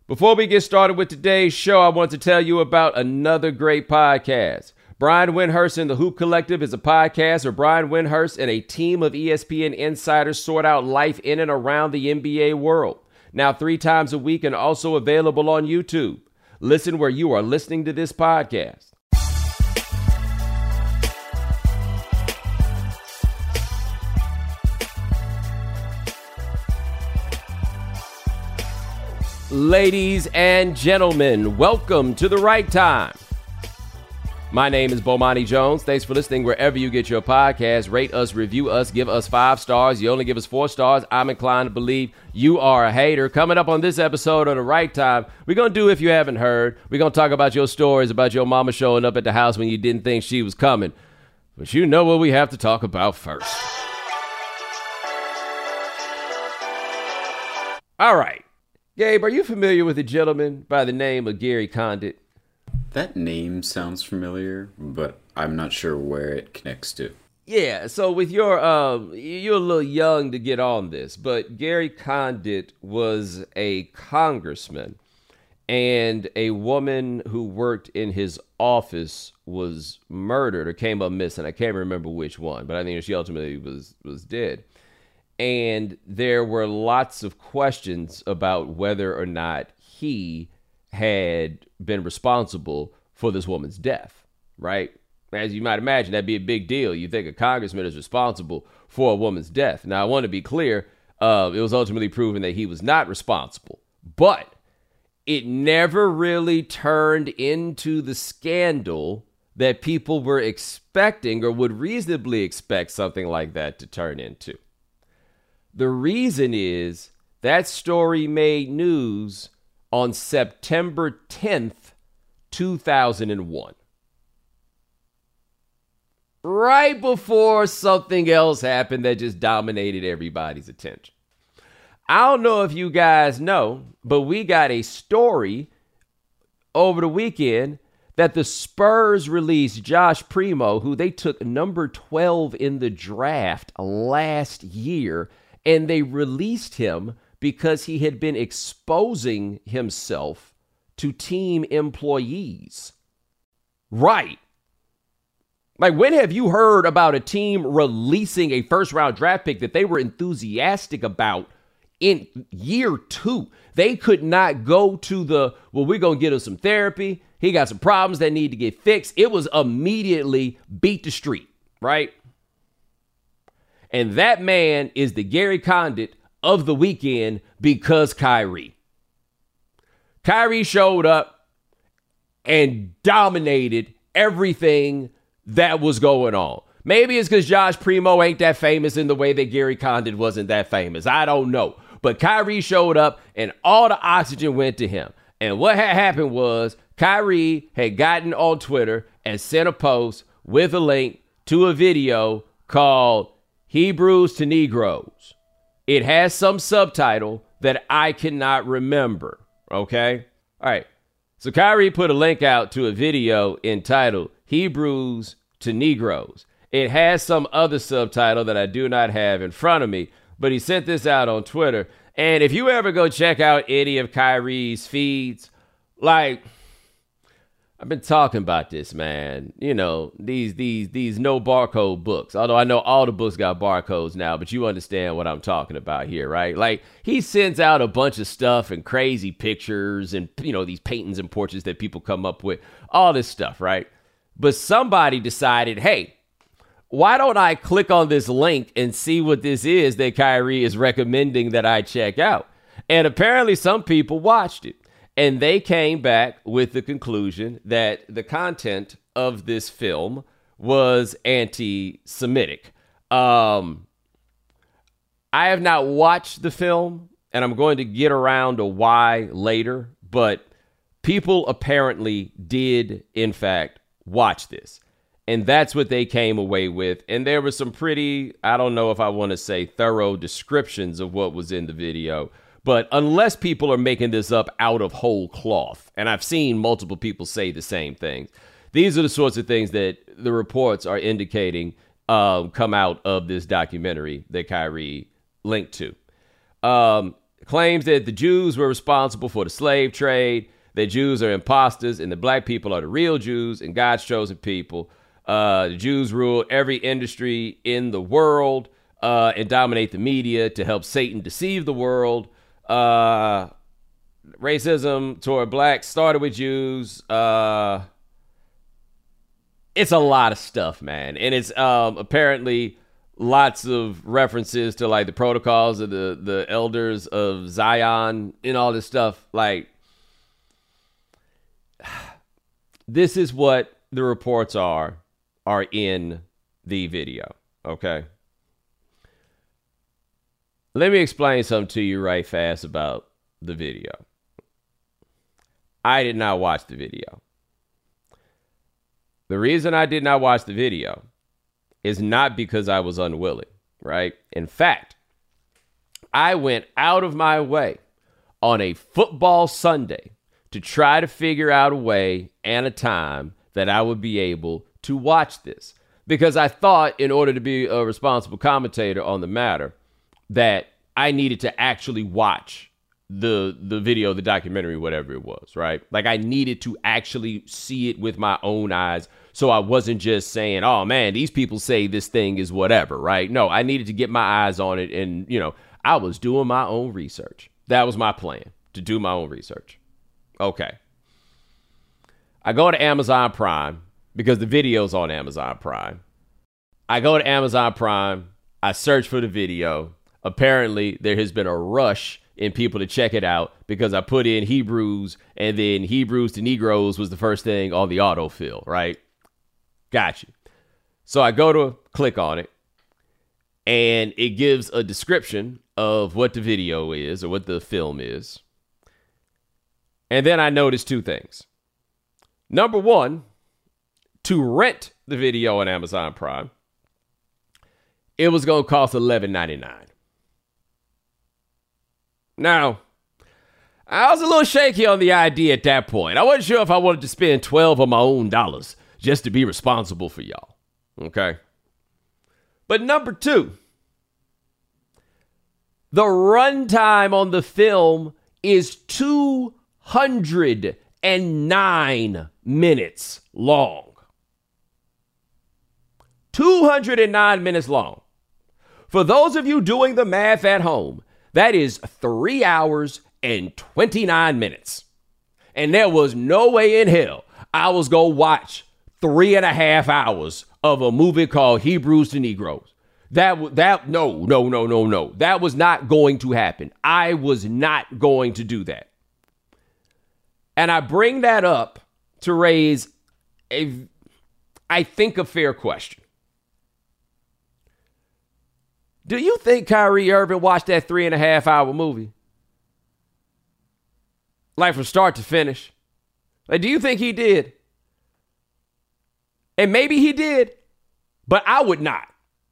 Before we get started with today's show, I want to tell you about another great podcast. Brian Windhorst and the Hoop Collective is a podcast where Brian Windhorst and a team of ESPN insiders sort out life in and around the NBA world. Now 3 times a week and also available on YouTube. Listen where you are listening to this podcast. Ladies and gentlemen, welcome to The Right Time. My name is Bomani Jones. Thanks for listening wherever you get your podcast. Rate us, review us, give us 5 stars. You only give us 4 stars. I'm inclined to believe you are a hater. Coming up on this episode of The Right Time, we're going to do If You Haven't Heard. We're going to talk about your stories about your mama showing up at the house when you didn't think she was coming. But you know what we have to talk about first. All right. Gabe, are you familiar with a gentleman by the name of Gary Condit? That name sounds familiar, but I'm not sure where it connects to. Yeah, so with you're a little young to get on this, but Gary Condit was a congressman, and a woman who worked in his office was murdered or came up missing. I can't remember which one, but I think she ultimately was dead. And there were lots of questions about whether or not he had been responsible for this woman's death, right? As you might imagine, that'd be a big deal. You think a congressman is responsible for a woman's death. Now, I want to be clear. It was ultimately proven that he was not responsible. But it never really turned into the scandal that people were expecting or would reasonably expect something like that to turn into. The reason is that story made news on September 10th, 2001. Right before something else happened that just dominated everybody's attention. I don't know if you guys know, but we got a story over the weekend that the Spurs released Josh Primo, who they took number 12 in the draft last year. And they released him because he had been exposing himself to team employees. Right. Like, when have you heard about a team releasing a first-round draft pick that they were enthusiastic about in year 2? They could not go to we're going to get him some therapy. He got some problems that need to get fixed. It was immediately beat the street, right? And that man is the Gary Condit of the weekend because Kyrie. Kyrie showed up and dominated everything that was going on. Maybe it's because Josh Primo ain't that famous in the way that Gary Condit wasn't that famous. I don't know. But Kyrie showed up and all the oxygen went to him. And what had happened was Kyrie had gotten on Twitter and sent a post with a link to a video called Hebrews to Negroes. It has some subtitle that I cannot remember, okay? All right, so Kyrie put a link out to a video entitled Hebrews to Negroes. It has some other subtitle that I do not have in front of me, but he sent this out on Twitter. And if you ever go check out any of Kyrie's feeds, like, I've been talking about this, man. You know, these no barcode books. Although I know all the books got barcodes now, but you understand what I'm talking about here, right? Like, he sends out a bunch of stuff and crazy pictures and, you know, these paintings and portraits that people come up with, all this stuff, right? But somebody decided, hey, why don't I click on this link and see what this is that Kyrie is recommending that I check out? And apparently some people watched it. And they came back with the conclusion that the content of this film was anti-Semitic. I have not watched the film, and I'm going to get around to why later, but people apparently did, in fact, watch this. And that's what they came away with. And there were some pretty, I don't know if I want to say thorough descriptions of what was in the video. But unless people are making this up out of whole cloth, and I've seen multiple people say the same things, these are the sorts of things that the reports are indicating come out of this documentary that Kyrie linked to. claims that the Jews were responsible for the slave trade, that Jews are imposters, and the black people are the real Jews and God's chosen people. The Jews rule every industry in the world and dominate the media to help Satan deceive the world. Racism toward blacks started with Jews. It's a lot of stuff, man. And it's apparently lots of references to like the protocols of the elders of Zion and all this stuff. Like, this is what the reports are in the video. Okay. Let me explain something to you right fast about the video. I did not watch the video. The reason I did not watch the video is not because I was unwilling, right? In fact, I went out of my way on a football Sunday to try to figure out a way and a time that I would be able to watch this. Because I thought, in order to be a responsible commentator on the matter, that I needed to actually watch the video, the documentary, whatever it was, right? Like, I needed to actually see it with my own eyes, so I wasn't just saying, oh man, these people say this thing is whatever, right? No, I needed to get my eyes on it, and, you know, I was doing my own research. That was my plan, to do my own research. Okay. I go to Amazon Prime, because the video's on Amazon Prime. I go to Amazon Prime, I search for the video. Apparently, there has been a rush in people to check it out because I put in Hebrews, and then Hebrews to Negroes was the first thing on the autofill, right? Got you. So I go to click on it, and it gives a description of what the video is or what the film is. And then I noticed two things. Number one, to rent the video on Amazon Prime, it was going to cost $11.99. Now, I was a little shaky on the idea at that point. I wasn't sure if I wanted to spend 12 of my own dollars just to be responsible for y'all. Okay? But number two, the runtime on the film is 209 minutes long. 209 minutes long. For those of you doing the math at home, that is 3 hours and 29 minutes. And there was no way in hell I was going to watch 3.5 hours of a movie called Hebrews to Negroes. No. That was not going to happen. I was not going to do that. And I bring that up to raise I think, a fair question. Do you think Kyrie Irving watched that 3.5 hour movie? Like, from start to finish? Like, do you think he did? And maybe he did, but I would not.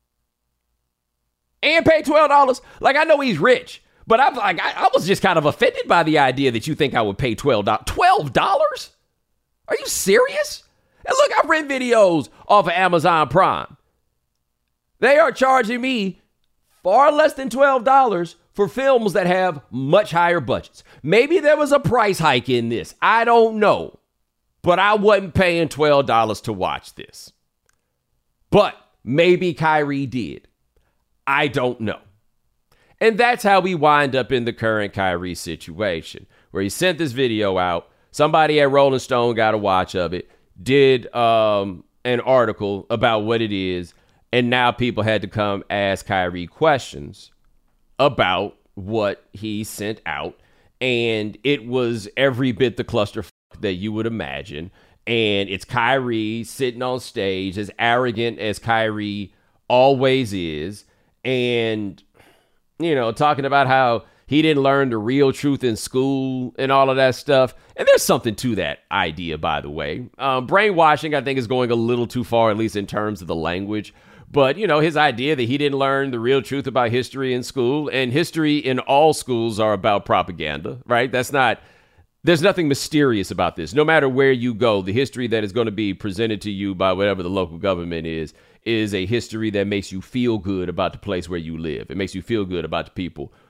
And pay $12. Like, I know he's rich, but I'm like, I was just kind of offended by the idea that you think I would pay $12. $12? Are you serious? And look, I rent videos off of Amazon Prime. They are charging me far less than $12 for films that have much higher budgets. Maybe there was a price hike in this. I don't know. But I wasn't paying $12 to watch this. But maybe Kyrie did. I don't know. And that's how we wind up in the current Kyrie situation, where he sent this video out. Somebody at Rolling Stone got a watch of it, did an article about what it is, and now people had to come ask Kyrie questions about what he sent out. And it was every bit the clusterfuck that you would imagine. And it's Kyrie sitting on stage, as arrogant as Kyrie always is. And, you know, talking about how he didn't learn the real truth in school and all of that stuff. And there's something to that idea, by the way. Brainwashing, I think, is going a little too far, at least in terms of the language. But, you know, his idea that he didn't learn the real truth about history in school, and history in all schools are about propaganda, right? There's nothing mysterious about this. No matter where you go, the history that is going to be presented to you by whatever the local government is a history that makes you feel good about the place where you live. It makes you feel good about the people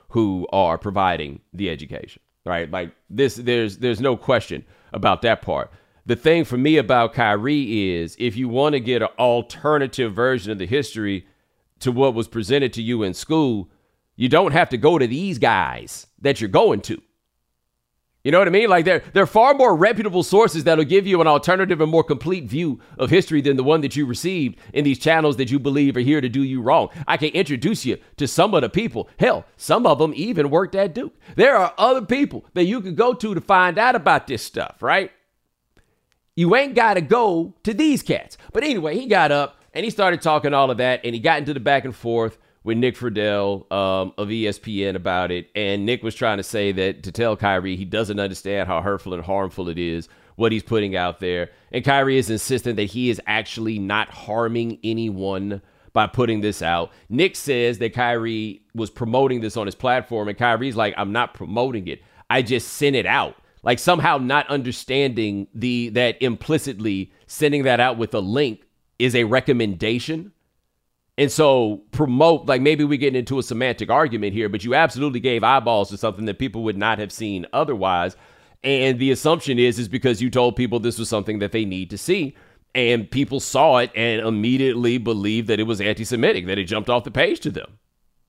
who are providing the education, right? Like this, there's no question about that part. The thing for me about Kyrie is if you want to get an alternative version of the history to what was presented to you in school, you don't have to go to these guys that you're going to. You know what I mean? Like there are far more reputable sources that'll give you an alternative and more complete view of history than the one that you received in these channels that you believe are here to do you wrong. I can introduce you to some of the people. Hell, some of them even worked at Duke. There are other people that you can go to find out about this stuff, right? You ain't got to go to these cats. But anyway, he got up and he started talking all of that, and he got into the back and forth with Nick Friedel of ESPN about it. And Nick was trying to say that to tell Kyrie he doesn't understand how hurtful and harmful it is, what he's putting out there. And Kyrie is insistent that he is actually not harming anyone by putting this out. Nick says that Kyrie was promoting this on his platform, and Kyrie's like, I'm not promoting it. I just sent it out. Like somehow not understanding that implicitly sending that out with a link is a recommendation. And so promote, like maybe we're getting into a semantic argument here, but you absolutely gave eyeballs to something that people would not have seen otherwise. And the assumption is because you told people this was something that they need to see. And people saw it and immediately believed that it was anti-Semitic, that it jumped off the page to them.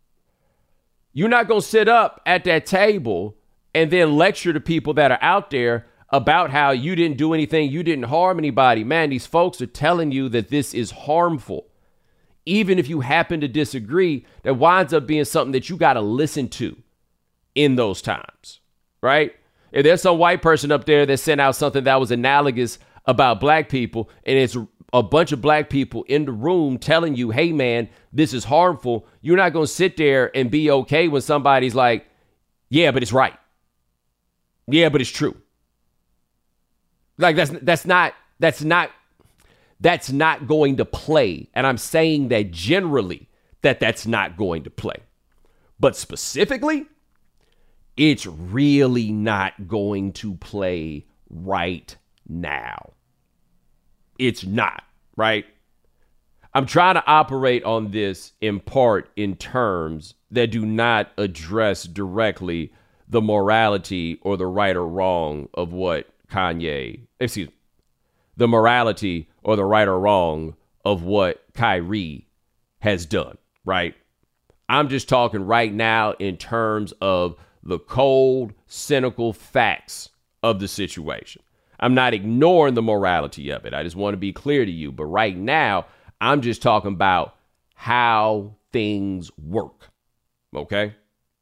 You're not going to sit up at that table and then lecture to people that are out there about how you didn't do anything, you didn't harm anybody. Man, these folks are telling you that this is harmful. Even if you happen to disagree, that winds up being something that you got to listen to in those times, right? If there's some white person up there that sent out something that was analogous about black people, and it's a bunch of black people in the room telling you, hey, man, this is harmful, you're not going to sit there and be okay when somebody's like, yeah, but it's right. Yeah, but it's true. Like that's not going to play. And I'm saying that generally that's not going to play. But specifically, it's really not going to play right now. It's not, right? I'm trying to operate on this in part in terms that do not address directly the morality or the right or wrong of what the morality or the right or wrong of what Kyrie has done, right? I'm just talking right now in terms of the cold, cynical facts of the situation. I'm not ignoring the morality of it. I just want to be clear to you. But right now, I'm just talking about how things work, okay?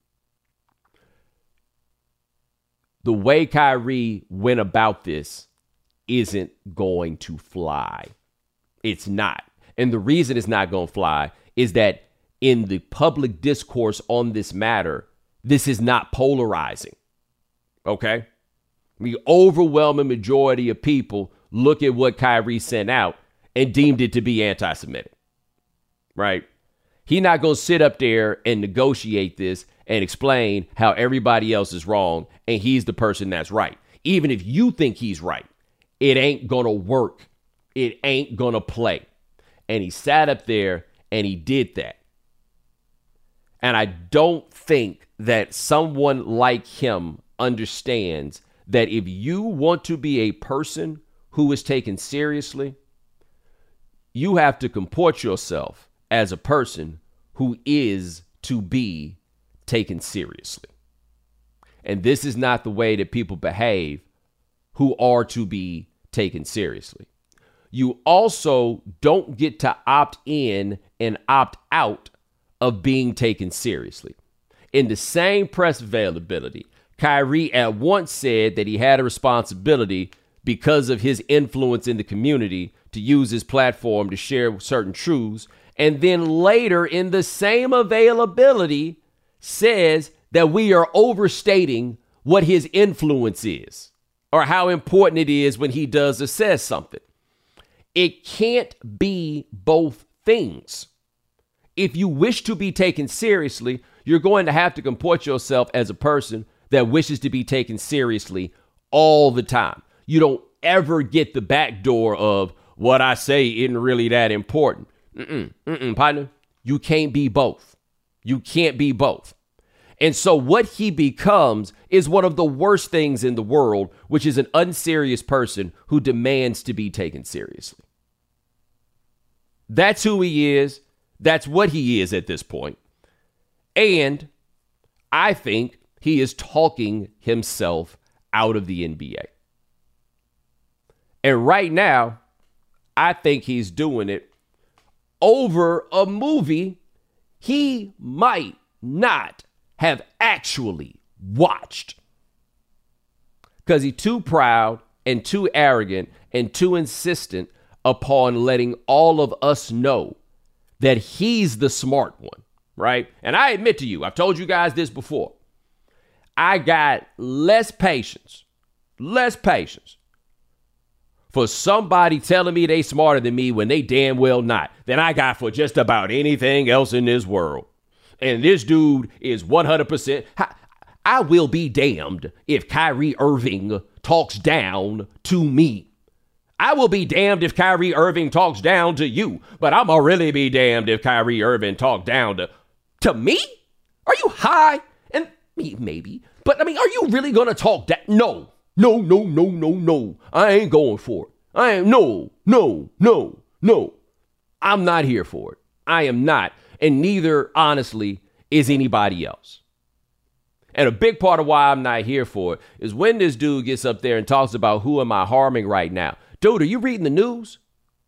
The way Kyrie went about this isn't going to fly. It's not. And the reason it's not going to fly is that in the public discourse on this matter, this is not polarizing. Okay? The overwhelming majority of people look at what Kyrie sent out and deemed it to be anti-Semitic. Right? He's not going to sit up there and negotiate this and explain how everybody else is wrong and he's the person that's right. Even if you think he's right, it ain't going to work. It ain't going to play. And he sat up there and he did that. And I don't think that someone like him understands that if you want to be a person who is taken seriously, you have to comport yourself as a person who is to be taken seriously. And this is not the way that people behave who are to be taken seriously. You also don't get to opt in and opt out of being taken seriously. In the same press availability, Kyrie at once said that he had a responsibility because of his influence in the community to use his platform to share certain truths. And then later in the same availability says that we are overstating what his influence is or how important it is when he does or says something. It can't be both things. If you wish to be taken seriously, you're going to have to comport yourself as a person that wishes to be taken seriously all the time. You don't ever get the back door of what I say isn't really that important. Partner. You can't be both. You can't be both. And so what he becomes is one of the worst things in the world, which is an unserious person who demands to be taken seriously. That's who he is. That's what he is at this point. And I think he is talking himself out of the NBA. And right now, I think he's doing it over a movie he might not have actually watched. Because he's too proud and too arrogant and too insistent upon letting all of us know that he's the smart one, right? And I admit to you, I've told you guys this before. I got less patience for somebody telling me they smarter than me when they damn well not than I got for just about anything else in this world. And this dude is 100%. I will be damned if Kyrie Irving talks down to me. I will be damned if Kyrie Irving talks down to you, but I'm gonna really be damned if Kyrie Irving talk down to me? Are you high? And maybe, but I mean, are you really gonna talk that? No. I ain't going for it. No. I'm not here for it. I am not. And neither, honestly, is anybody else. And a big part of why I'm not here for it is when this dude gets up there and talks about who am I harming right now. Dude, are you reading the news?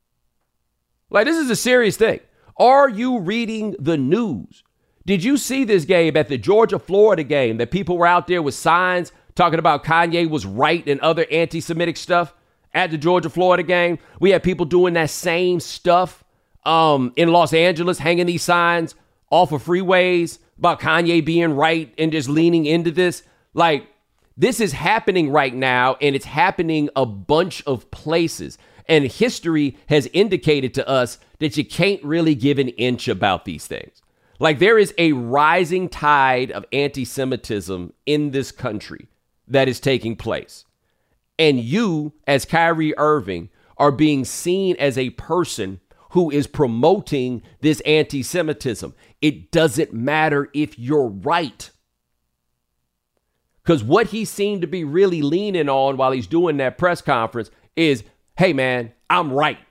Like, this is a serious thing. Are you reading the news? Did you see this game at the Georgia-Florida game that people were out there with signs talking about Kanye was right and other anti-Semitic stuff at the Georgia-Florida game? We had people doing that same stuff in Los Angeles, hanging these signs off of freeways about Kanye being right and just leaning into this. Like, this is happening right now, and it's happening a bunch of places. And history has indicated to us that you can't really give an inch about these things. Like, there is a rising tide of anti-Semitism in this country that is taking place. And you, as Kyrie Irving, are being seen as a person who is promoting this anti-Semitism. It doesn't matter if you're right. Because what he seemed to be really leaning on while he's doing that press conference is, hey, man, I'm right.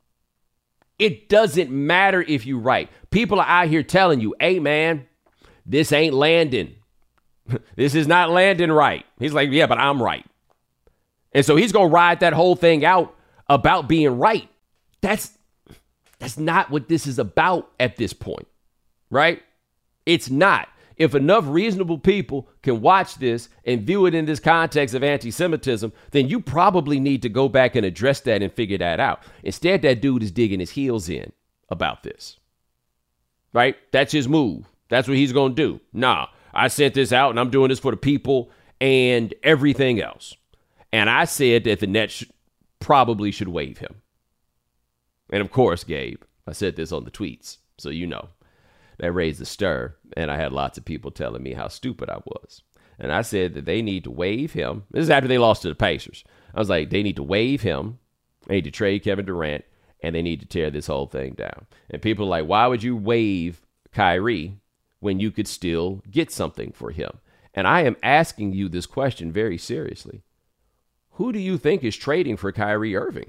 It doesn't matter if you're right. People are out here telling you, hey, man, this ain't landing. This is not landing right. He's like, yeah, but I'm right. And so he's going to ride that whole thing out about being right. That's not what this is about at this point, right? It's not. If enough reasonable people can watch this and view it in this context of anti-Semitism, then you probably need to go back and address that and figure that out. Instead, that dude is digging his heels in about this, right? That's his move. That's what he's going to do. Nah, I sent this out and I'm doing this for the people and everything else. And I said that the Nets probably should waive him. And of course, Gabe, I said this on the tweets, so you know. That raised a stir, and I had lots of people telling me how stupid I was. And I said that they need to waive him. This is after they lost to the Pacers. I was like, they need to waive him. They need to trade Kevin Durant, and they need to tear this whole thing down. And people are like, why would you waive Kyrie when you could still get something for him? And I am asking you this question very seriously. Who do you think is trading for Kyrie Irving?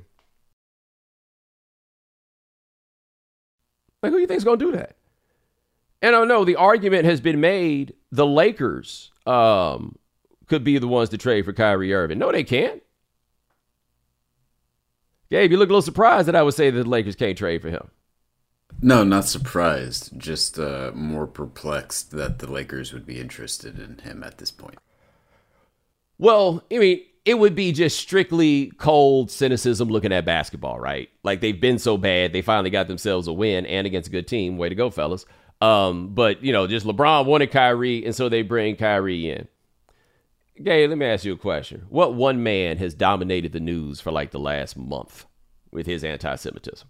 Like, who do you think is going to do that? And I know the argument has been made the Lakers could be the ones to trade for Kyrie Irving. No, they can't. Gabe, you look a little surprised that I would say that the Lakers can't trade for him. No, not surprised. Just more perplexed that the Lakers would be interested in him at this point. Well, I mean, it would be just strictly cold cynicism looking at basketball, right? Like, they've been so bad, they finally got themselves a win and against a good team. Way to go, fellas. But, you know, just LeBron wanted Kyrie, and so they bring Kyrie in. Gabe, let me ask you a question. What one man has dominated the news for like the last month with his anti-Semitism?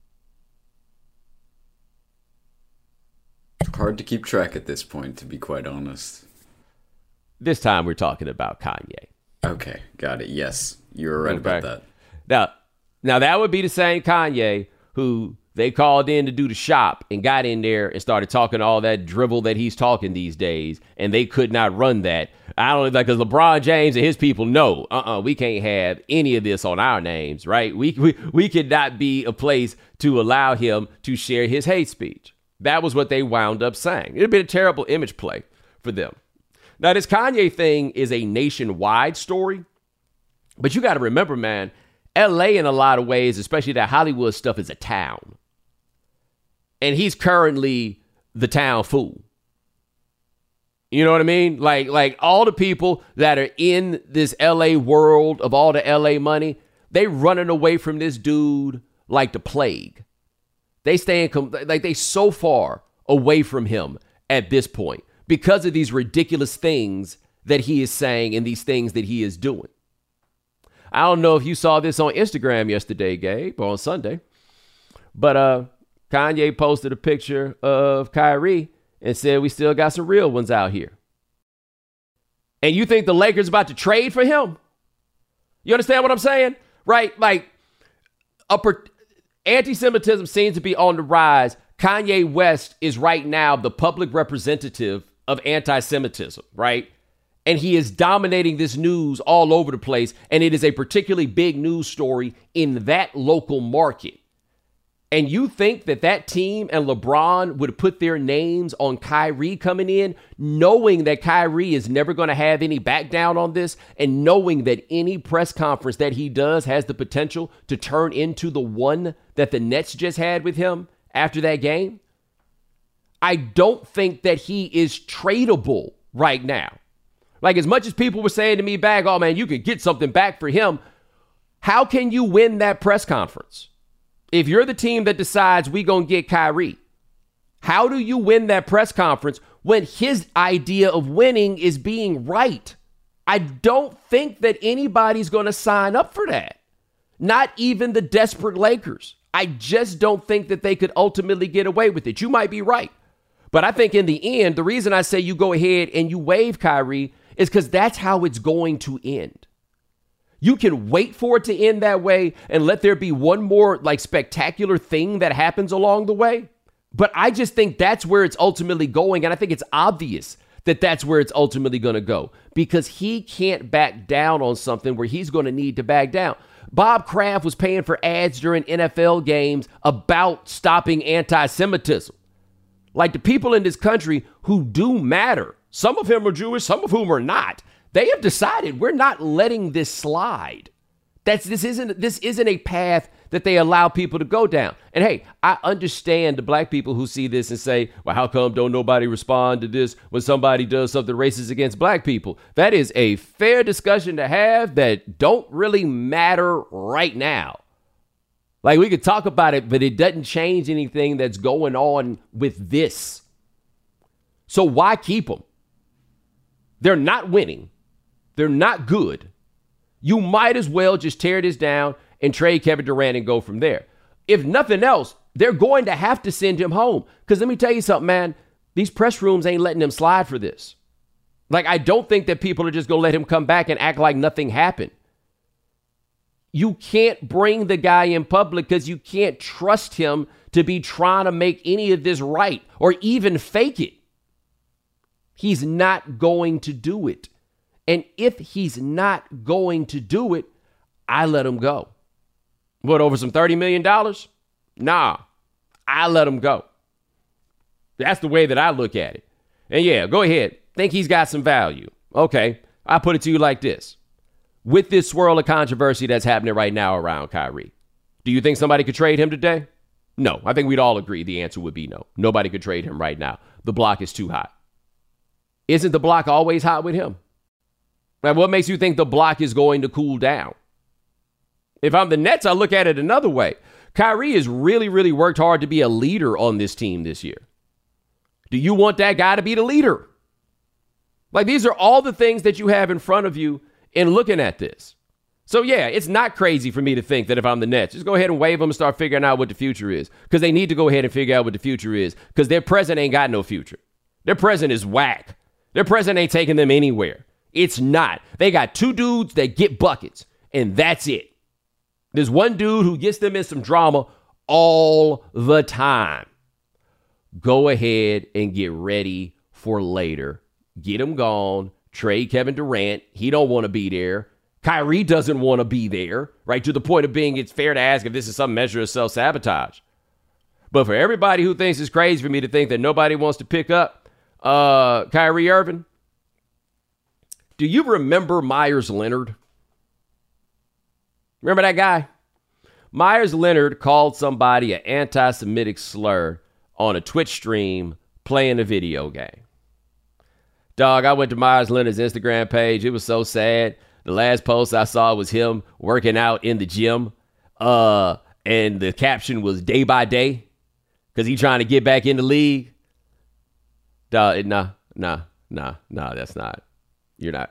Hard to keep track at this point, to be quite honest. This time we're talking about Kanye. Okay, got it. Yes, you were right about that. Now that would be the same Kanye who They called in to do the shop and got in there and started talking all that drivel that he's talking these days, and they could not run that. I don't know, because LeBron James and his people know, we can't have any of this on our names, right? We could not be a place to allow him to share his hate speech. That was what they wound up saying. It'd been a terrible image play for them. Now, this Kanye thing is a nationwide story, but you got to remember, man, LA in a lot of ways, especially that Hollywood stuff, is a town. And he's currently the town fool. You know what I mean? Like all the people that are in this LA world of all the LA money, they running away from this dude like the plague. They they so far away from him at this point because of these ridiculous things that he is saying and these things that he is doing. I don't know if you saw this on Instagram yesterday, Gabe, or on Sunday, but Kanye posted a picture of Kyrie and said, we still got some real ones out here. And you think the Lakers about to trade for him? You understand what I'm saying? Right? Like, anti-Semitism seems to be on the rise. Kanye West is right now the public representative of anti-Semitism, right? And he is dominating this news all over the place. And it is a particularly big news story in that local market. And you think that that team and LeBron would put their names on Kyrie coming in, knowing that Kyrie is never going to have any back down on this, and knowing that any press conference that he does has the potential to turn into the one that the Nets just had with him after that game? I don't think that he is tradable right now. Like, as much as people were saying to me back, oh, man, you could get something back for him. How can you win that press conference? If you're the team that decides we going to get Kyrie, how do you win that press conference when his idea of winning is being right? I don't think that anybody's going to sign up for that. Not even the desperate Lakers. I just don't think that they could ultimately get away with it. You might be right. But I think in the end, the reason I say you go ahead and you waive Kyrie is because that's how it's going to end. You can wait for it to end that way and let there be one more like spectacular thing that happens along the way. But I just think that's where it's ultimately going. And I think it's obvious that that's where it's ultimately going to go because he can't back down on something where he's going to need to back down. Bob Kraft was paying for ads during NFL games about stopping anti-Semitism. Like, the people in this country who do matter, some of them are Jewish, some of whom are not. They have decided we're not letting this slide. This isn't a path that they allow people to go down. And hey, I understand the black people who see this and say, well, how come don't nobody respond to this when somebody does something racist against black people? That is a fair discussion to have that don't really matter right now. Like, we could talk about it, but it doesn't change anything that's going on with this. So why keep them? They're not winning. They're not good. You might as well just tear this down and trade Kevin Durant and go from there. If nothing else, they're going to have to send him home. Because let me tell you something, man. These press rooms ain't letting him slide for this. Like, I don't think that people are just going to let him come back and act like nothing happened. You can't bring the guy in public because you can't trust him to be trying to make any of this right or even fake it. He's not going to do it. And if he's not going to do it, I let him go. What, over some $30 million? Nah, I let him go. That's the way that I look at it. And yeah, go ahead. Think he's got some value. Okay, I'll put it to you like this. With this swirl of controversy that's happening right now around Kyrie, do you think somebody could trade him today? No, I think we'd all agree the answer would be no. Nobody could trade him right now. The block is too hot. Isn't the block always hot with him? Like, what makes you think the block is going to cool down? If I'm the Nets, I look at it another way. Kyrie has really, really worked hard to be a leader on this team this year. Do you want that guy to be the leader? Like, these are all the things that you have in front of you in looking at this. So, yeah, it's not crazy for me to think that if I'm the Nets, just go ahead and waive them and start figuring out what the future is. Because they need to go ahead and figure out what the future is. Because their present ain't got no future. Their present is whack. Their present ain't taking them anywhere. It's not. They got two dudes that get buckets, and that's it. There's one dude who gets them in some drama all the time. Go ahead and get ready for later. Get him gone. Trade Kevin Durant. He don't want to be there. Kyrie doesn't want to be there, right? To the point of being, it's fair to ask if this is some measure of self-sabotage. But for everybody who thinks it's crazy for me to think that nobody wants to pick up Kyrie Irving, do you remember Myers Leonard? Remember that guy? Myers Leonard called somebody an anti-Semitic slur on a Twitch stream playing a video game. Dog, I went to Myers Leonard's Instagram page. It was so sad. The last post I saw was him working out in the gym. And the caption was day by day. Because he's trying to get back in the league. Dog, nah, that's not. You're not.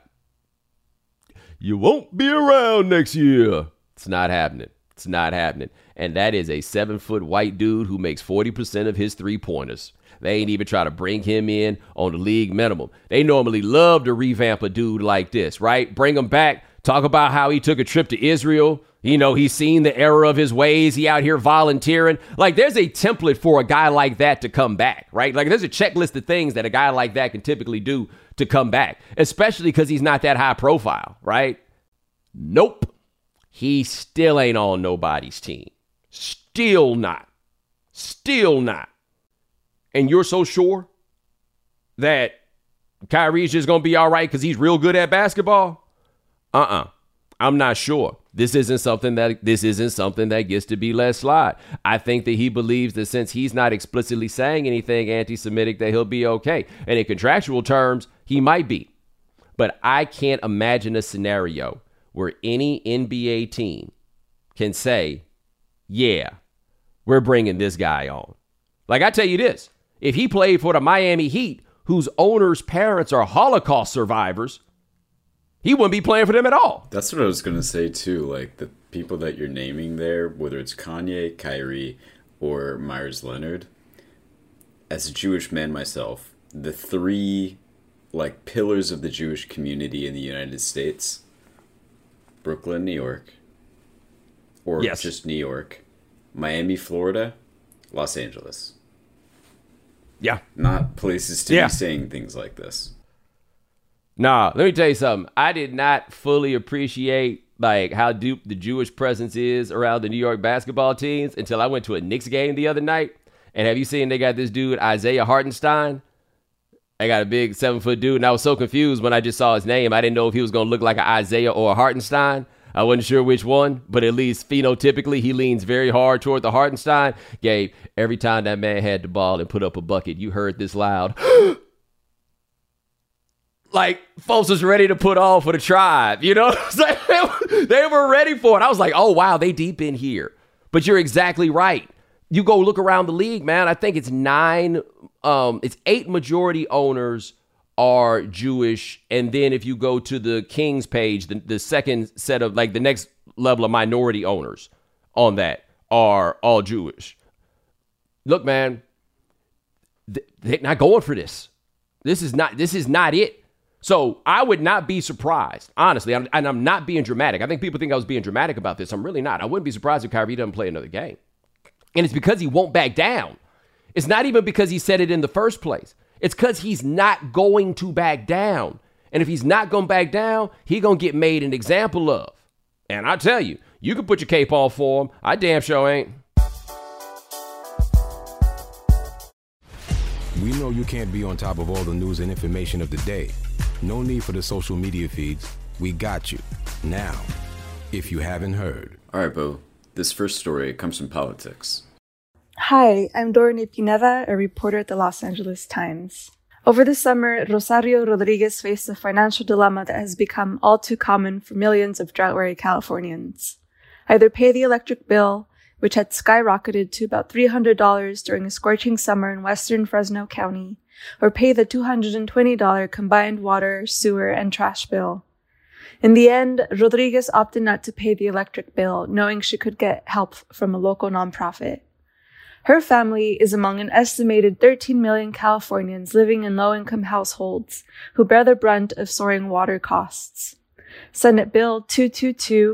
You won't be around next year. It's not happening. It's not happening. And that is a 7-foot white dude who makes 40% of his three-pointers. They ain't even try to bring him in on the league minimum. They normally love to revamp a dude like this, right? Bring him back. Talk about how he took a trip to Israel. You know, he's seen the error of his ways. He out here volunteering. Like, there's a template for a guy like that to come back, right? Like, there's a checklist of things that a guy like that can typically do to come back, especially because he's not that high profile, right? Nope. He still ain't on nobody's team. Still not. Still not. And you're so sure that Kyrie's just going to be all right because he's real good at basketball? I'm not sure. This isn't something that gets to be let slide. I think that he believes that since he's not explicitly saying anything anti-Semitic, that he'll be okay. And in contractual terms, he might be. But I can't imagine a scenario where any NBA team can say, yeah, we're bringing this guy on. Like, I tell you this, if he played for the Miami Heat, whose owners' parents are Holocaust survivors, he wouldn't be playing for them at all. That's what I was going to say, too. Like, the people that you're naming there, whether it's Kanye, Kyrie, or Myers Leonard, as a Jewish man myself, the three, like, pillars of the Jewish community in the United States, Brooklyn, New York, or just New York, Miami, Florida, Los Angeles. Yeah. Not places to be saying things like this. Nah, let me tell you something. I did not fully appreciate like how deep the Jewish presence is around the New York basketball teams until I went to a Knicks game the other night. And have you seen they got this dude, Isaiah Hartenstein? They got a big 7-foot dude, and I was so confused when I just saw his name. I didn't know if he was going to look like an Isaiah or a Hartenstein. I wasn't sure which one, but at least phenotypically, he leans very hard toward the Hartenstein. Gabe, every time that man had the ball and put up a bucket, you heard this loud. Like, folks was ready to put on for the tribe, you know? They were ready for it. I was like, oh, wow, they deep in here. But you're exactly right. You go look around the league, man. I think it's 8 majority owners are Jewish. And then if you go to the Kings page, the second set of, like, the next level of minority owners on that are all Jewish. Look, man, they're not going for this. This is not it. So I would not be surprised, honestly, and I'm not being dramatic. I think people think I was being dramatic about this. I'm really not. I wouldn't be surprised if Kyrie doesn't play another game. And it's because he won't back down. It's not even because he said it in the first place. It's because he's not going to back down. And if he's not going to back down, he's going to get made an example of. And I tell you, you can put your cape on for him. I damn sure ain't. We know you can't be on top of all the news and information of the day. No need for the social media feeds. We got you. Now, if you haven't heard. All right, Bo. This first story comes from Politics. Hi, I'm Dorothy Pineda, a reporter at the Los Angeles Times. Over the summer, Rosario Rodriguez faced a financial dilemma that has become all too common for millions of drought-weary Californians. Either pay the electric bill, which had skyrocketed to about $300 during a scorching summer in western Fresno County, or pay the $220 combined water, sewer, and trash bill. In the end, Rodriguez opted not to pay the electric bill, knowing she could get help from a local nonprofit. Her family is among an estimated 13 million Californians living in low-income households who bear the brunt of soaring water costs. Senate Bill 222 would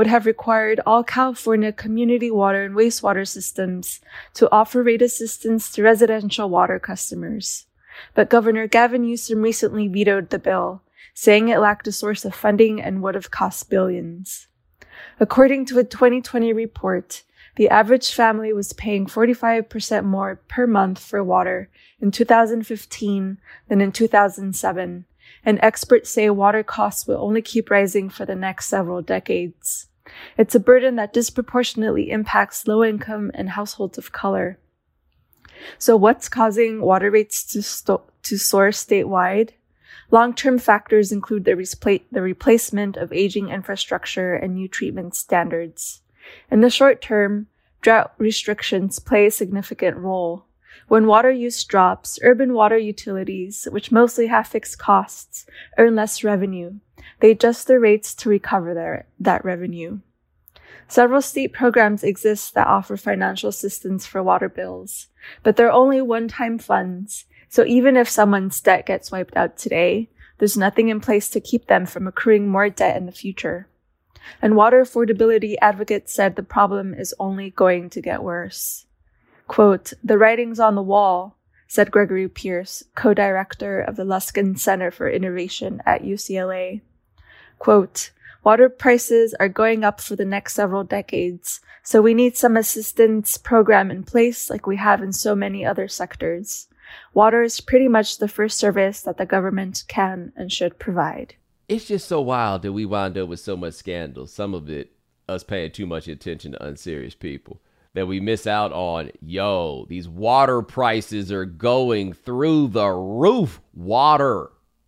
would have required all California community water and wastewater systems to offer rate assistance to residential water customers. But Governor Gavin Newsom recently vetoed the bill, saying it lacked a source of funding and would have cost billions. According to a 2020 report, the average family was paying 45% more per month for water in 2015 than in 2007, and experts say water costs will only keep rising for the next several decades. It's a burden that disproportionately impacts low-income and households of color. So what's causing water rates to soar statewide? Long-term factors include the replacement of aging infrastructure and new treatment standards. In the short term, drought restrictions play a significant role. When water use drops, urban water utilities, which mostly have fixed costs, earn less revenue. They adjust their rates to recover that revenue. Several state programs exist that offer financial assistance for water bills, but they're only one-time funds, so even if someone's debt gets wiped out today, there's nothing in place to keep them from accruing more debt in the future. And water affordability advocates said the problem is only going to get worse. Quote, "The writing's on the wall," said Gregory Pierce, co-director of the Luskin Center for Innovation at UCLA. Quote, "Water prices are going up for the next several decades, so we need some assistance program in place like we have in so many other sectors. Water is pretty much the first service that the government can and should provide." It's just so wild that we wound up with so much scandal. Some of it, us paying too much attention to unserious people, that we miss out on, these water prices are going through the roof. Water.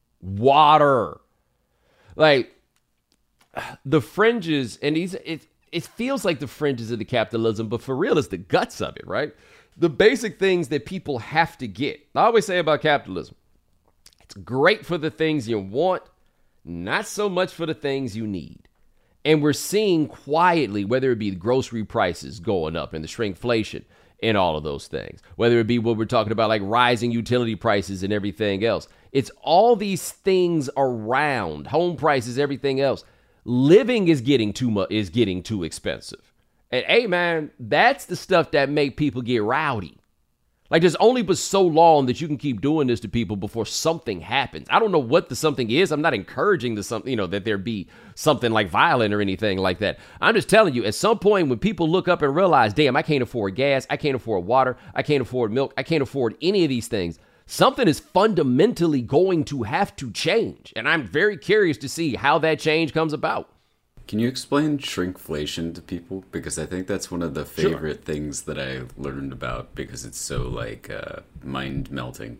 Like, the fringes, and it feels like the fringes of the capitalism, but for real, it's the guts of it, right? The basic things that people have to get. I always say about capitalism, it's great for the things you want, not so much for the things you need. And we're seeing quietly, whether it be the grocery prices going up and the shrinkflation and all of those things, whether it be what we're talking about, like rising utility prices and everything else. It's all these things around, home prices, everything else. Living is getting too expensive. And hey, man, that's the stuff that make people get rowdy. Like, there's only but so long that you can keep doing this to people before something happens. I don't know what the something is. I'm not encouraging that there be something like violent or anything like that. I'm just telling you, at some point when people look up and realize, damn, I can't afford gas, I can't afford water, I can't afford milk, I can't afford any of these things, something is fundamentally going to have to change. And I'm very curious to see how that change comes about. Can you explain shrinkflation to people? Because I think that's one of the favorite things that I learned about because it's so, mind-melting.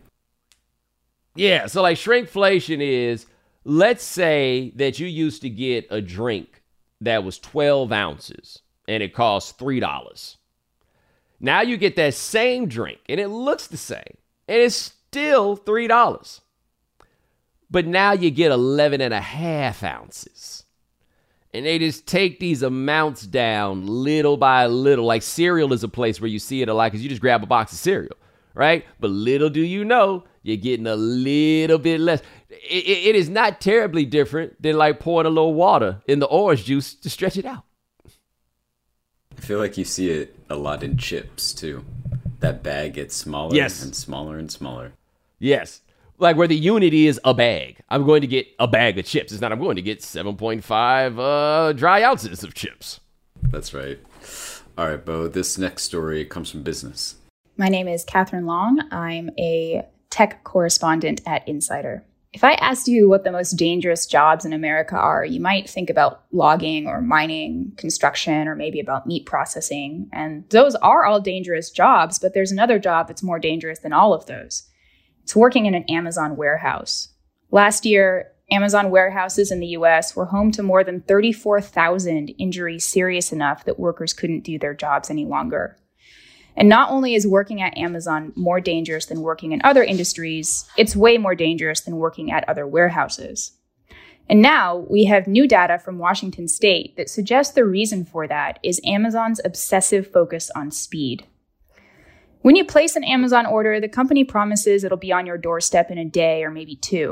Yeah, so, shrinkflation is, let's say that you used to get a drink that was 12 ounces and it cost $3. Now you get that same drink and it looks the same and it's still $3. But now you get 11 and a half ounces. And they just take these amounts down little by little. Like cereal is a place where you see it a lot because you just grab a box of cereal, right? But little do you know, you're getting a little bit less. It is not terribly different than pouring a little water in the orange juice to stretch it out. I feel like you see it a lot in chips, too. That bag gets smaller and smaller and smaller. Yes. Like where the unit is a bag. I'm going to get a bag of chips. It's not I'm going to get 7.5 dry ounces of chips. That's right. All right, Bo, this next story comes from business. My name is Catherine Long. I'm a tech correspondent at Insider. If I asked you what the most dangerous jobs in America are, you might think about logging or mining, construction, or maybe about meat processing. And those are all dangerous jobs, but there's another job that's more dangerous than all of those. It's working in an Amazon warehouse. Last year, Amazon warehouses in the U.S. were home to more than 34,000 injuries serious enough that workers couldn't do their jobs any longer. And not only is working at Amazon more dangerous than working in other industries, it's way more dangerous than working at other warehouses. And now we have new data from Washington State that suggests the reason for that is Amazon's obsessive focus on speed. When you place an Amazon order, the company promises it'll be on your doorstep in a day or maybe two.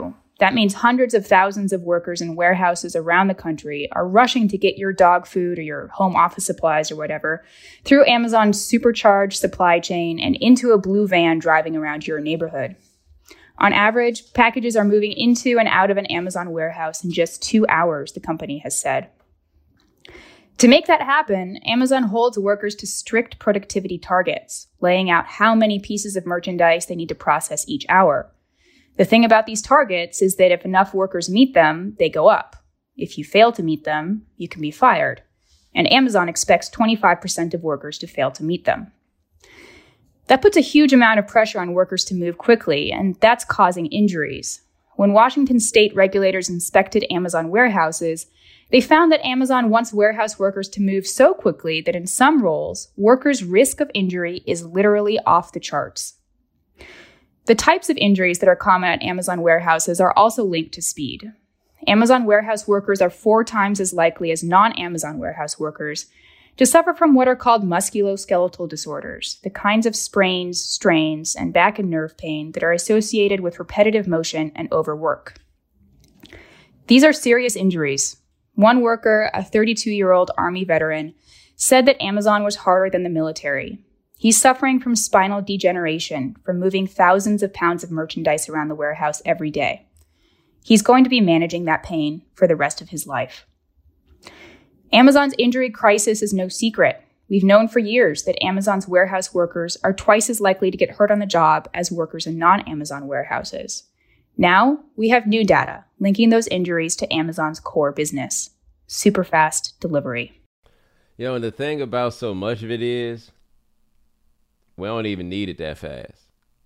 That means hundreds of thousands of workers in warehouses around the country are rushing to get your dog food or your home office supplies or whatever through Amazon's supercharged supply chain and into a blue van driving around your neighborhood. On average, packages are moving into and out of an Amazon warehouse in just 2 hours, the company has said. To make that happen, Amazon holds workers to strict productivity targets, laying out how many pieces of merchandise they need to process each hour. The thing about these targets is that if enough workers meet them, they go up. If you fail to meet them, you can be fired. And Amazon expects 25% of workers to fail to meet them. That puts a huge amount of pressure on workers to move quickly, and that's causing injuries. When Washington state regulators inspected Amazon warehouses, they found that Amazon wants warehouse workers to move so quickly that in some roles, workers' risk of injury is literally off the charts. The types of injuries that are common at Amazon warehouses are also linked to speed. Amazon warehouse workers are 4 times as likely as non-Amazon warehouse workers to suffer from what are called musculoskeletal disorders, the kinds of sprains, strains, and back and nerve pain that are associated with repetitive motion and overwork. These are serious injuries. One worker, a 32-year-old Army veteran, said that Amazon was harder than the military. He's suffering from spinal degeneration from moving thousands of pounds of merchandise around the warehouse every day. He's going to be managing that pain for the rest of his life. Amazon's injury crisis is no secret. We've known for years that Amazon's warehouse workers are twice as likely to get hurt on the job as workers in non-Amazon warehouses. Now, we have new data linking those injuries to Amazon's core business, superfast delivery. You know, and the thing about so much of it is, we don't even need it that fast.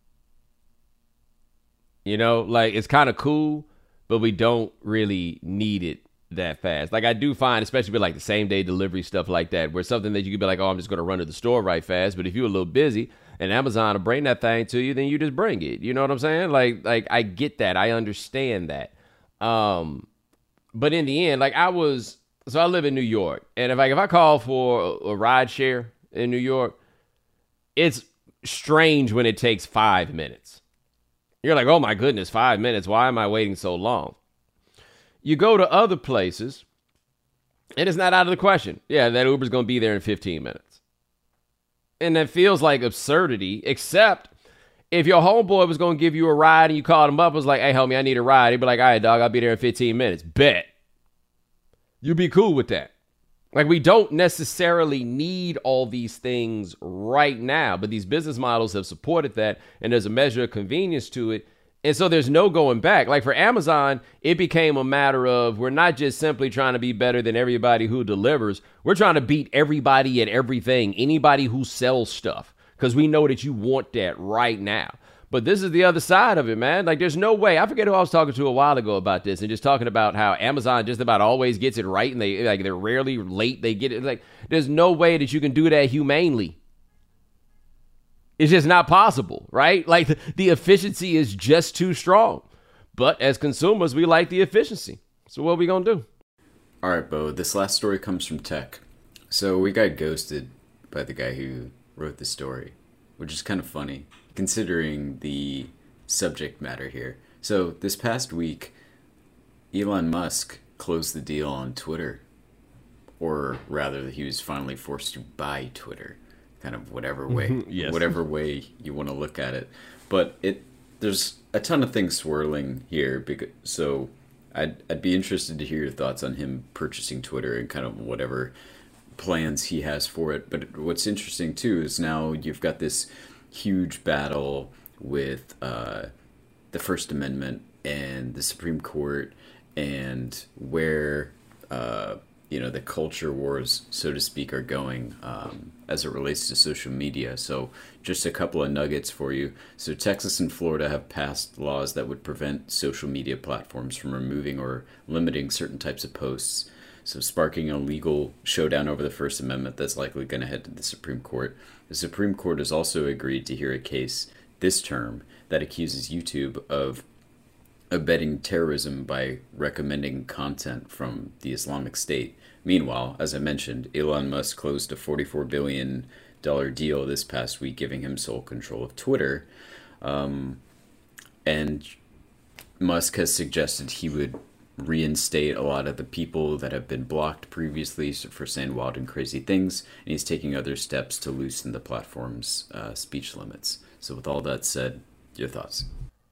You know, like, it's kind of cool, but we don't really need it that fast. Like, I do find, especially with like the same day delivery stuff like that, where something that you could be like, oh, I'm just going to run to the store right fast. But if you're a little busy and Amazon will bring that thing to you, then you just bring it. You know what I'm saying? Like I get that. I understand that. But in the end, like I live in New York, and if I call for a ride share in New York, it's strange when it takes 5 minutes. You're like, oh my goodness, 5 minutes. Why am I waiting so long? You go to other places, and it's not out of the question. Yeah, that Uber's going to be there in 15 minutes. And that feels like absurdity, except if your homeboy was going to give you a ride and you called him up, was like, hey, homie, I need a ride. He'd be like, all right, dog, I'll be there in 15 minutes. Bet. You'd be cool with that. Like, we don't necessarily need all these things right now, but these business models have supported that, and there's a measure of convenience to it. And so there's no going back. Like for Amazon, it became a matter of we're not just simply trying to be better than everybody who delivers. We're trying to beat everybody at everything, anybody who sells stuff, because we know that you want that right now. But this is the other side of it, man. Like, there's no way. I forget who I was talking to a while ago about this, and just talking about how Amazon just about always gets it right, and they're rarely late. They get it. Like, there's no way that you can do that humanely. It's just not possible, right? Like, the efficiency is just too strong. But as consumers, we like the efficiency. So what are we going to do? All right, Bo, this last story comes from Tech. So we got ghosted by the guy who wrote the story, which is kind of funny, considering the subject matter here. So this past week, Elon Musk closed the deal on Twitter. Or rather, he was finally forced to buy Twitter. Kind of whatever way, yes. Whatever way you want to look at it. But there's a ton of things swirling here. So I'd be interested to hear your thoughts on him purchasing Twitter and kind of whatever plans he has for it. But what's interesting too is now you've got this huge battle with the First Amendment and the Supreme Court, and where the culture wars, so to speak, are going as it relates to social media. So just a couple of nuggets for you. So Texas and Florida have passed laws that would prevent social media platforms from removing or limiting certain types of posts, so sparking a legal showdown over the First Amendment that's likely going to head to the Supreme Court. The Supreme Court has also agreed to hear a case this term that accuses YouTube of abetting terrorism by recommending content from the Islamic State. Meanwhile, as I mentioned, Elon Musk closed a $44 billion deal this past week, giving him sole control of Twitter. And Musk has suggested he would reinstate a lot of the people that have been blocked previously for saying wild and crazy things, and he's taking other steps to loosen the platform's speech limits. So with all that said, your thoughts?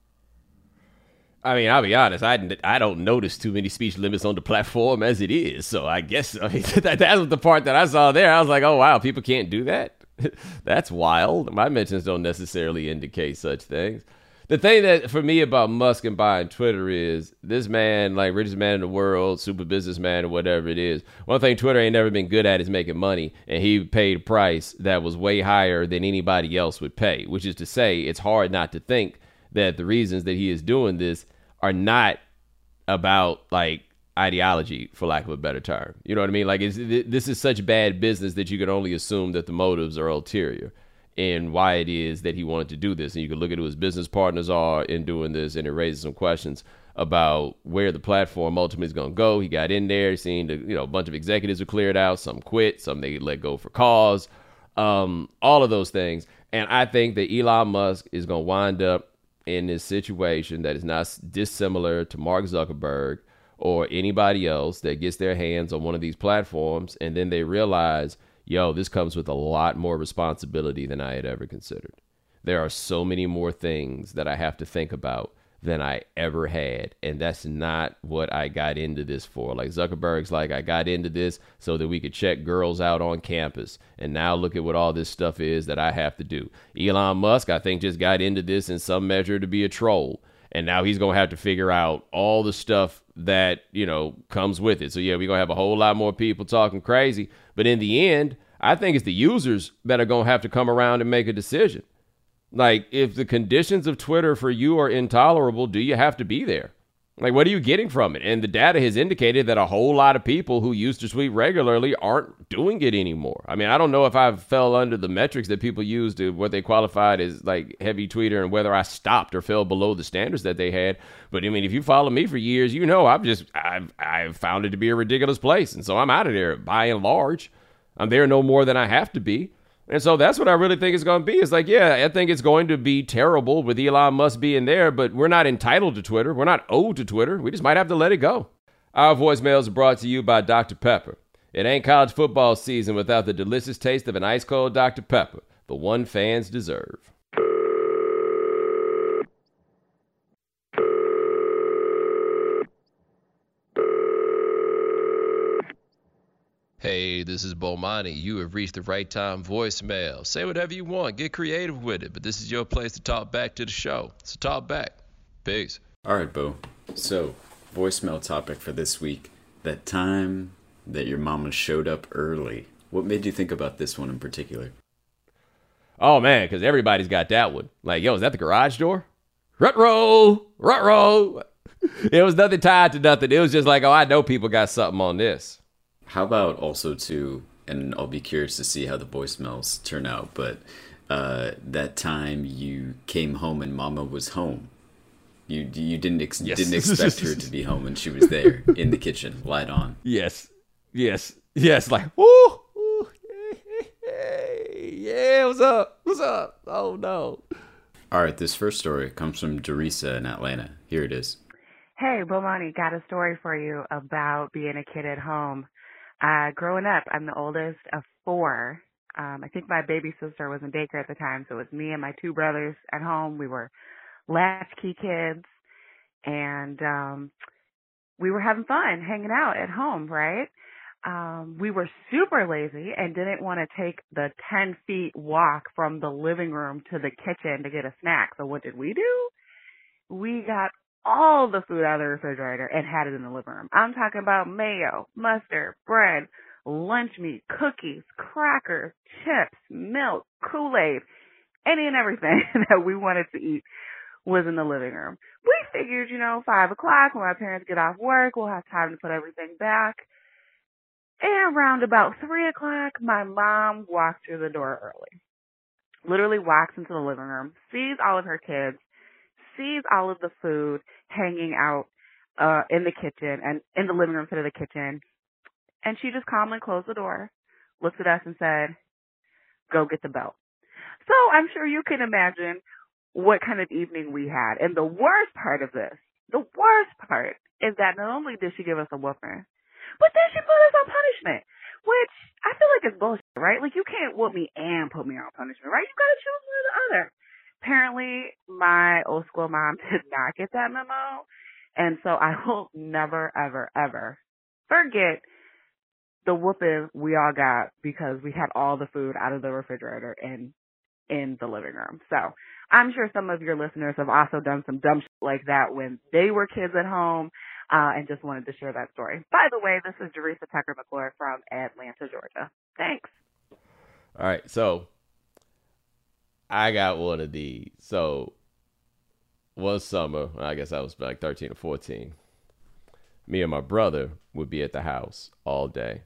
I mean, I'll be honest. I don't notice too many speech limits on the platform as it is. So I guess that was the part that I saw there. I was like, oh wow, people can't do that. That's wild. My mentions don't necessarily indicate such things. The thing that for me about Musk and buying Twitter is this man, like richest man in the world, super businessman or whatever it is. One thing Twitter ain't never been good at is making money, and he paid a price that was way higher than anybody else would pay. Which is to say, it's hard not to think that the reasons that he is doing this are not about like ideology, for lack of a better term. You know what I mean? Like this is such bad business that you can only assume that the motives are ulterior in why it is that he wanted to do this. And you can look at who his business partners are in doing this, and it raises some questions about where the platform ultimately is going to go. He got in there, seen a bunch of executives were cleared out, some quit, some they let go for cause, all of those things. And I think that Elon Musk is going to wind up in this situation that is not dissimilar to Mark Zuckerberg or anybody else that gets their hands on one of these platforms, and then they realize, yo, this comes with a lot more responsibility than I had ever considered. There are so many more things that I have to think about than I ever had. And that's not what I got into this for. Like Zuckerberg's like, I got into this so that we could check girls out on campus. And now look at what all this stuff is that I have to do. Elon Musk, I think, just got into this in some measure to be a troll. And now he's going to have to figure out all the stuff that, comes with it. So, yeah, we're going to have a whole lot more people talking crazy. But in the end, I think it's the users that are going to have to come around and make a decision. Like, if the conditions of Twitter for you are intolerable, do you have to be there? Like, what are you getting from it? And the data has indicated that a whole lot of people who used to tweet regularly aren't doing it anymore. I mean, I don't know if I fell under the metrics that people use to what they qualified as like heavy tweeter and whether I stopped or fell below the standards that they had. But I mean, if you follow me for years, I've found it to be a ridiculous place. And so I'm out of there by and large. I'm there no more than I have to be. And so that's what I really think it's going to be. It's like, yeah, I think it's going to be terrible with Elon Musk being there, but we're not entitled to Twitter. We're not owed to Twitter. We just might have to let it go. Our voicemails are brought to you by Dr. Pepper. It ain't college football season without the delicious taste of an ice cold Dr. Pepper, the one fans deserve. Hey, this is Bomani. You have reached the right time voicemail. Say whatever you want. Get creative with it. But this is your place to talk back to the show. So talk back. Peace. All right, Bo. So, voicemail topic for this week. That time that your mama showed up early. What made you think about this one in particular? Oh, man, because everybody's got that one. Like, yo, is that the garage door? Rut-row! Rut-row! It was nothing tied to nothing. It was just like, oh, I know people got something on this. How about also too, and I'll be curious to see how the voicemails turn out, but that time you came home and Mama was home. You didn't expect her to be home, and she was there in the kitchen, light on. Yes, like, woo, yeah, what's up? Oh no. All right, this first story comes from Dorisa in Atlanta. Here it is. Hey, Bomani, got a story for you about being a kid at home. Growing up, I'm the oldest of four. I think my baby sister was in daycare at the time, so it was me and my two brothers at home. We were latchkey kids, and we were having fun hanging out at home, right? We were super lazy and didn't want to take the 10 feet walk from the living room to the kitchen to get a snack. So what did? We got all the food out of the refrigerator and had it in the living room. I'm talking about mayo, mustard, bread, lunch meat, cookies, crackers, chips, milk, Kool-Aid, any and everything that we wanted to eat was in the living room. We figured, 5 o'clock when my parents get off work, we'll have time to put everything back. And around about 3 o'clock, my mom walked through the door early. Literally walks into the living room, sees all of her kids, sees all of the food hanging out in the kitchen and in the living room instead of the kitchen. And she just calmly closed the door, looked at us and said, go get the belt. So I'm sure you can imagine what kind of evening we had. And the worst part of this the worst part is that not only did she give us a whooping, but then she put us on punishment, which I feel like is bullshit, right? Like, you can't whoop me and put me on punishment, right? You gotta choose one or the other. Apparently, my old school mom did not get that memo, and so I will never, ever, ever forget the whooping we all got because we had all the food out of the refrigerator and in the living room. So I'm sure some of your listeners have also done some dumb shit like that when they were kids at home, and just wanted to share that story. By the way, this is Jerisa Tucker McClure from Atlanta, Georgia. Thanks. All right, so I got one of these. So one summer, I guess I was like 13 or 14, me and my brother would be at the house all day.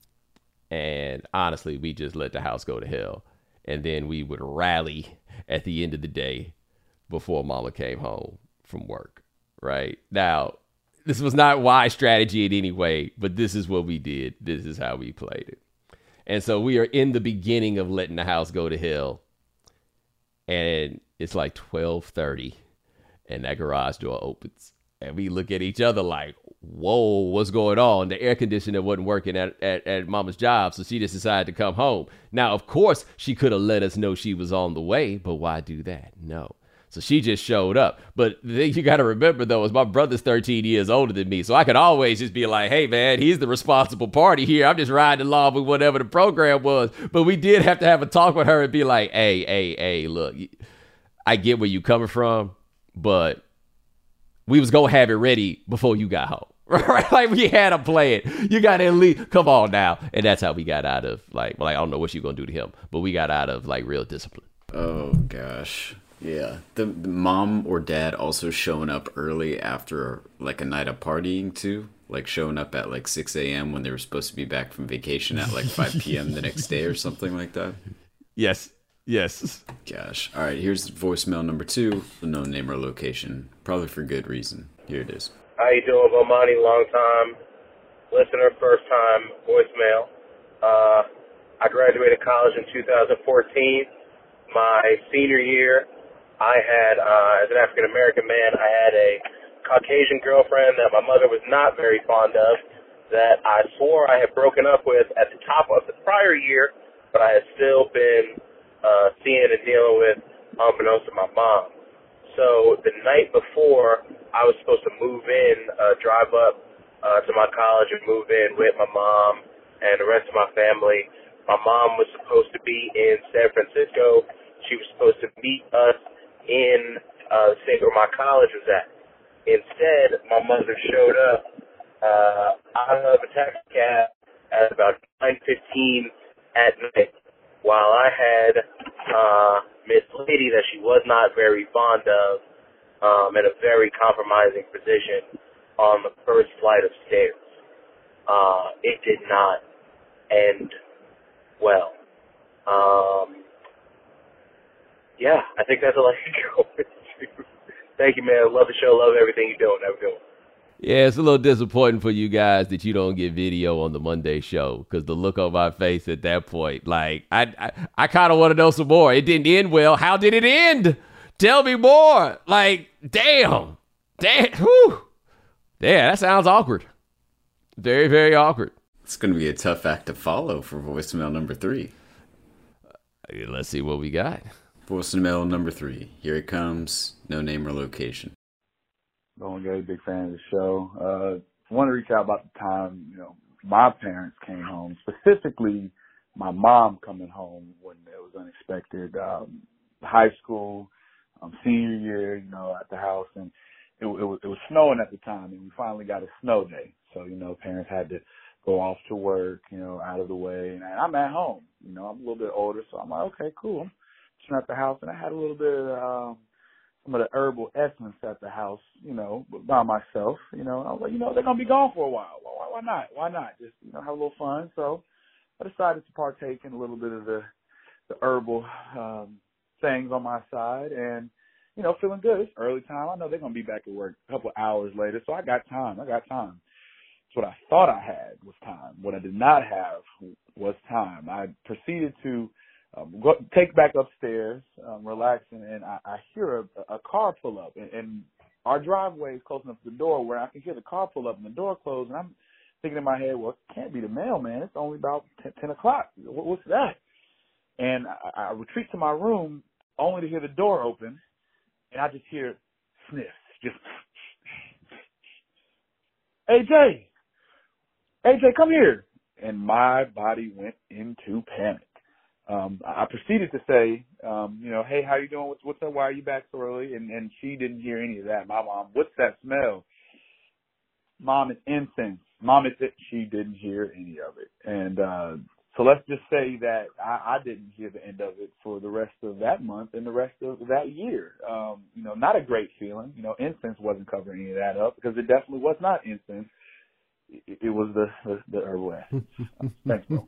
And honestly, we just let the house go to hell. And then we would rally at the end of the day before mama came home from work, right? Now, this was not wise strategy in any way, but this is what we did. This is how we played it. And so we are in the beginning of letting the house go to hell. And it's like 12:30 and that garage door opens. And we look at each other like, whoa, what's going on? The air conditioner wasn't working at mama's job, so she just decided to come home. Now, of course, she could have let us know she was on the way, but why do that? No. So she just showed up. But the thing you got to remember, though, is my brother's 13 years older than me, so I could always just be like, hey, man, he's the responsible party here. I'm just riding along with whatever the program was. But we did have to have a talk with her and be like, hey, look, I get where you coming from, but we was going to have it ready before you got home. Right? Like, we had a plan. You got to at least, come on now. And that's how we got out of, like I don't know what you're going to do to him, but we got out of, like, real discipline. Oh, gosh. Yeah. The mom or dad also showing up early after, like, a night of partying, too. Like, showing up at, like, 6 a.m. when they were supposed to be back from vacation at, like, 5 p.m. the next day or something like that. Yes. Gosh. All right, here's voicemail number 2, no name or location. Probably for good reason. Here it is. How you doing, Bomani? Long time listener, first time voicemail. I graduated college in 2014. My senior year, I had, as an African American man, I had a Caucasian girlfriend that my mother was not very fond of, that I swore I had broken up with at the top of the prior year, but I had still been seeing and dealing with unbeknownst to my mom. So the night before I was supposed to move in, drive up to my college and move in with my mom and the rest of my family, my mom was supposed to be in San Francisco. She was supposed to meet us in the state where my college was at. Instead, my mother showed up out of a taxi cab at about 9:15 at night, while I had Miss Lady that she was not very fond of in a very compromising position on the first flight of stairs. It did not end well. Yeah, I think that's all I can go with. Thank you, man. Love the show. Love everything you're doing. Have a good one. Yeah, it's a little disappointing for you guys that you don't get video on the Monday show, because the look on my face at that point, like, I kind of want to know some more. It didn't end well. How did it end? Tell me more. Like, damn, whew. Yeah, that sounds awkward. Very, very awkward. It's going to be a tough act to follow for voicemail number 3. Let's see what we got. Voicemail number 3. Here it comes. No name or location. Going Gay, big fan of the show. I want to reach out about the time, my parents came home, specifically my mom coming home when it was unexpected. High school, senior year, at the house, and it was snowing at the time, and we finally got a snow day. So, parents had to go off to work, out of the way, and I'm at home. I'm a little bit older, so I'm like, okay, cool. I'm just at the house, and I had a little bit of some of the herbal essence at the house, by myself, I was like, they're going to be gone for a while. Why not? Why not? Just, have a little fun. So I decided to partake in a little bit of the herbal things on my side and, feeling good. It's early time. I know they're going to be back at work a couple of hours later. So I got time. So what I thought I had was time. What I did not have was time. I proceeded to take back upstairs, relax, and I hear a car pull up, and our driveway is close enough to the door where I can hear the car pull up and the door close, and I'm thinking in my head, well, it can't be the mailman. It's only about 10 o'clock. What's that? And I retreat to my room only to hear the door open, and I just hear sniffs. Just, AJ, come here. And my body went into panic. I proceeded to say, hey, how you doing? What's up? Why are you back so early? And she didn't hear any of that. My mom, what's that smell? Mom, it's incense. Mom, it's it. She didn't hear any of it. And so let's just say that I didn't hear the end of it for the rest of that month and the rest of that year. Not a great feeling. Incense wasn't covering any of that up because it definitely was not incense. It was the herbal essence. Thanks, bro.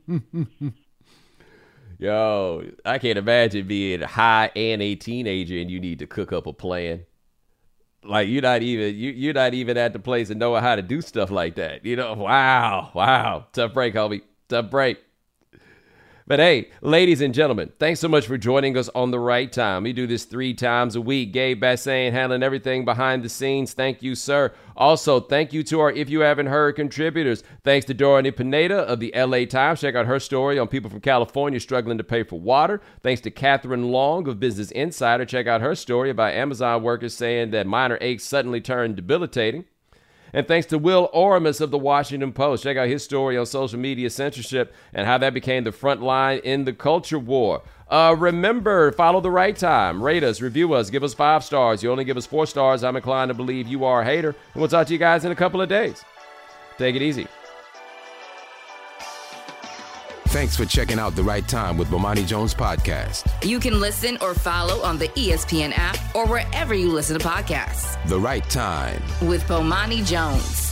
Yo, I can't imagine being high and a teenager and you need to cook up a plan. Like you're not even at the place and knowing how to do stuff like that. Wow. Tough break, homie. Tough break. But hey, ladies and gentlemen, thanks so much for joining us on The Right Time. We do this 3 times a week. Gabe Bassain handling everything behind the scenes. Thank you, sir. Also, thank you to our If You Haven't Heard contributors. Thanks to Dorothy Pineda of the LA Times. Check out her story on people from California struggling to pay for water. Thanks to Catherine Long of Business Insider. Check out her story about Amazon workers saying that minor aches suddenly turned debilitating. And thanks to Will Oramus of the Washington Post. Check out his story on social media censorship and how that became the front line in the culture war. Remember, follow The Right Time. Rate us, review us, give us 5 stars. You only give us 4 stars, I'm inclined to believe you are a hater. And we'll talk to you guys in a couple of days. Take it easy. Thanks for checking out The Right Time with Bomani Jones podcast. You can listen or follow on the ESPN app or wherever you listen to podcasts. The Right Time with Bomani Jones.